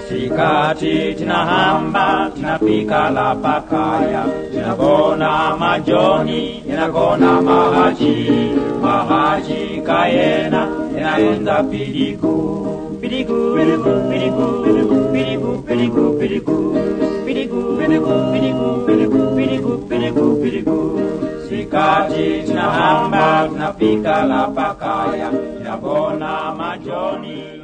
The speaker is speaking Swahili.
Sikati tinahamba tinafika la pakaya, tinakona majoni tinakona mahaji kayena inaenda pidiku pidiku pidiku pidiku pidiku pidiku pidiku pidiku pidiku pidiku pidiku. Sikati tinahamba tinafika la pakaya, tinakona majoni